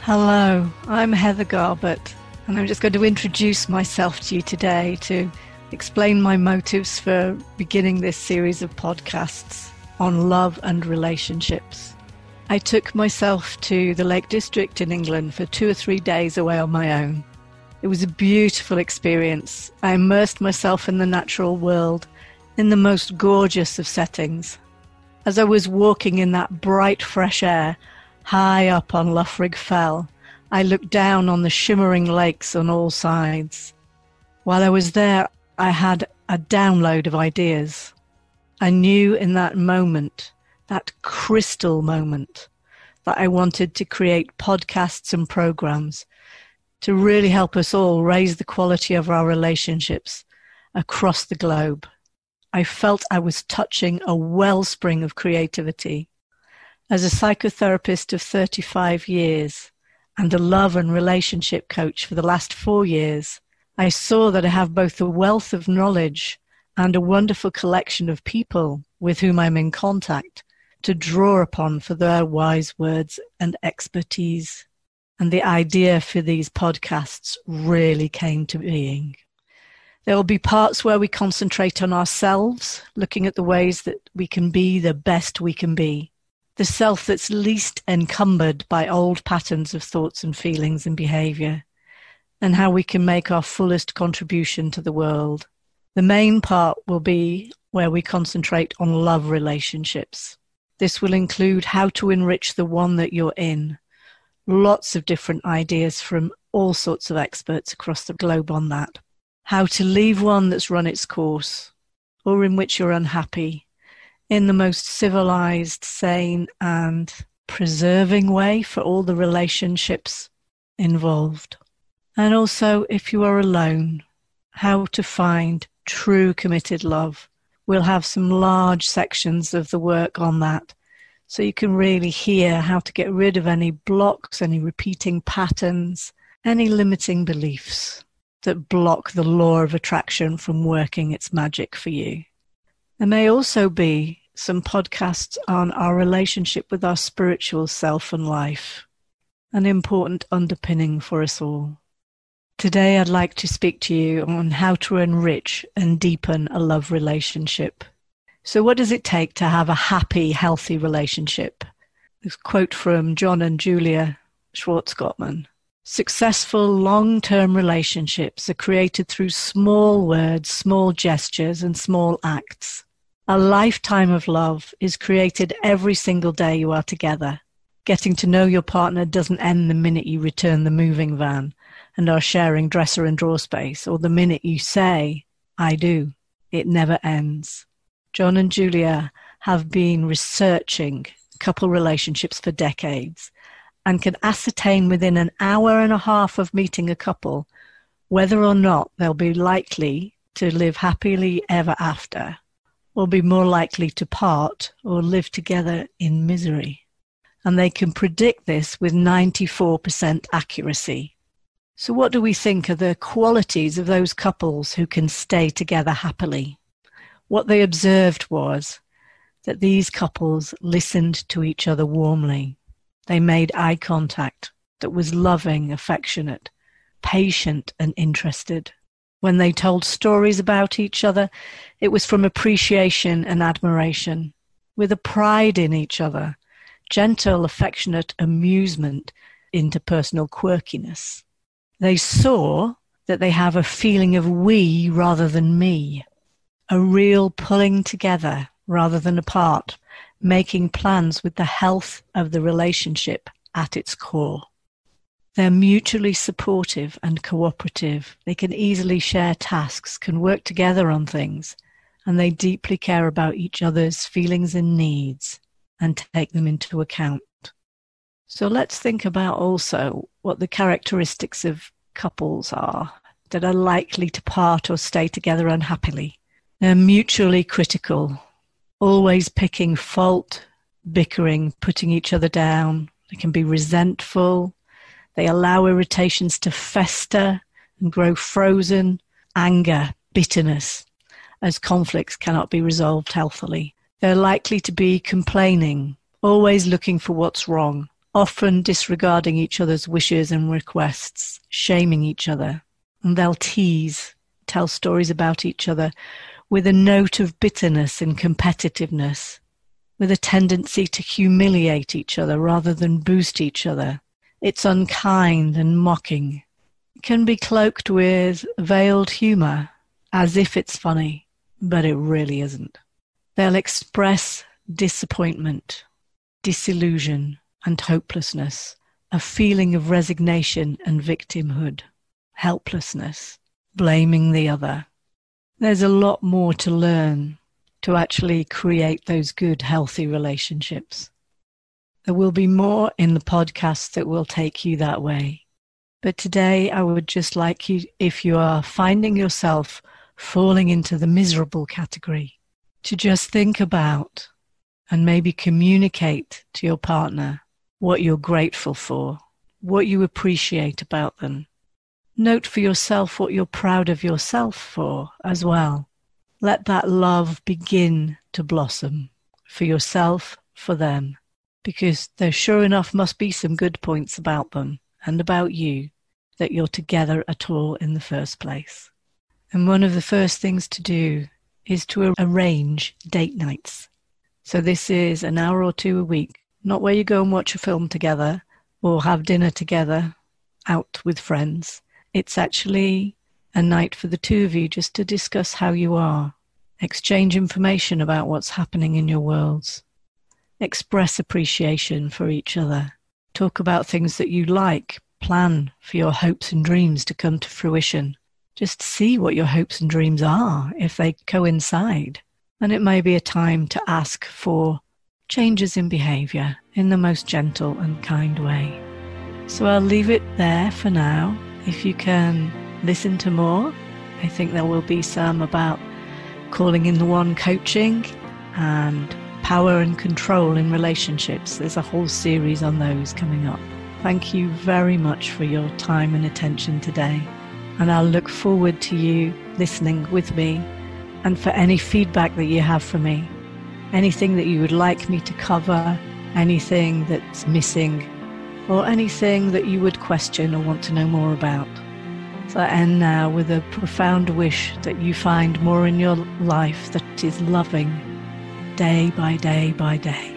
Hello, I'm Heather Garbett, and I'm just going to introduce myself to you today to explain my motives for beginning this series of podcasts on love and relationships. I took myself to the Lake District in England for 2 or 3 days away on my own. It was a beautiful experience. I immersed myself in the natural world in the most gorgeous of settings. As I was walking in that bright, fresh air, high up on Loughrig Fell, I looked down on the shimmering lakes on all sides. While I was there, I had a download of ideas. I knew in that moment, that crystal moment, that I wanted to create podcasts and programs to really help us all raise the quality of our relationships across the globe. I felt I was touching a wellspring of creativity. As a psychotherapist of 35 years and a love and relationship coach for the last 4 years, I saw that I have both a wealth of knowledge and a wonderful collection of people with whom I'm in contact to draw upon for their wise words and expertise. And the idea for these podcasts really came to being. There will be parts where we concentrate on ourselves, looking at the ways that we can be the best we can be. The self that's least encumbered by old patterns of thoughts and feelings and behavior, and how we can make our fullest contribution to the world. The main part will be where we concentrate on love relationships. This will include how to enrich the one that you're in. Lots of different ideas from all sorts of experts across the globe on that. How to leave one that's run its course, or in which you're unhappy, in the most civilized, sane, and preserving way for all the relationships involved. And also, if you are alone, how to find true committed love. We'll have some large sections of the work on that, so you can really hear how to get rid of any blocks, any repeating patterns, any limiting beliefs that block the law of attraction from working its magic for you. There may also be some podcasts on our relationship with our spiritual self and life, an important underpinning for us all. Today I'd like to speak to you on how to enrich and deepen a love relationship. So what does it take to have a happy, healthy relationship? This quote from John and Julia Schwartz-Gottman. Successful long-term relationships are created through small words, small gestures, and small acts. A lifetime of love is created every single day you are together. Getting to know your partner doesn't end the minute you return the moving van and are sharing dresser and drawer space, or the minute you say, I do. It never ends. John and Julia have been researching couple relationships for decades and can ascertain within an hour and a half of meeting a couple whether or not they'll be likely to live happily ever after, or be more likely to part or live together in misery. And they can predict this with 94% accuracy. So what do we think are the qualities of those couples who can stay together happily? What they observed was that these couples listened to each other warmly. They made eye contact that was loving, affectionate, patient, and interested. When they told stories about each other, it was from appreciation and admiration, with a pride in each other, gentle, affectionate amusement, interpersonal quirkiness. They saw that they have a feeling of we rather than me, a real pulling together rather than apart, making plans with the health of the relationship at its core. They're mutually supportive and cooperative. They can easily share tasks, can work together on things, and they deeply care about each other's feelings and needs and take them into account. So let's think about also what the characteristics of couples are that are likely to part or stay together unhappily. They're mutually critical, always picking fault, bickering, putting each other down. They can be resentful. They allow irritations to fester and grow frozen, anger, bitterness, as conflicts cannot be resolved healthily. They're likely to be complaining, always looking for what's wrong, often disregarding each other's wishes and requests, shaming each other. And they'll tease, tell stories about each other with a note of bitterness and competitiveness, with a tendency to humiliate each other rather than boost each other. It's unkind and mocking. It can be cloaked with veiled humor, as if it's funny, but it really isn't. They'll express disappointment, disillusion, and hopelessness, a feeling of resignation and victimhood, helplessness, blaming the other. There's a lot more to learn to actually create those good, healthy relationships. There will be more in the podcast that will take you that way. But today I would just like you, if you are finding yourself falling into the miserable category, to just think about and maybe communicate to your partner what you're grateful for, what you appreciate about them. Note for yourself what you're proud of yourself for as well. Let that love begin to blossom for yourself, for them, because there sure enough must be some good points about them and about you that you're together at all in the first place. And one of the first things to do is to arrange date nights. So this is an hour or two a week, not where you go and watch a film together or have dinner together out with friends. It's actually a night for the two of you just to discuss how you are, exchange information about what's happening in your worlds, express appreciation for each other, talk about things that you like, plan for your hopes and dreams to come to fruition. Just see what your hopes and dreams are, if they coincide. And it may be a time to ask for changes in behavior in the most gentle and kind way. So I'll leave it there for now. If you can listen to more, I think there will be some about calling in the one coaching and power and control in relationships. There's a whole series on those coming up. Thank you very much for your time and attention today. And I'll look forward to you listening with me, and for any feedback that you have for me, anything that you would like me to cover, anything that's missing, or anything that you would question or want to know more about. So I end now with a profound wish that you find more in your life that is loving day by day by day.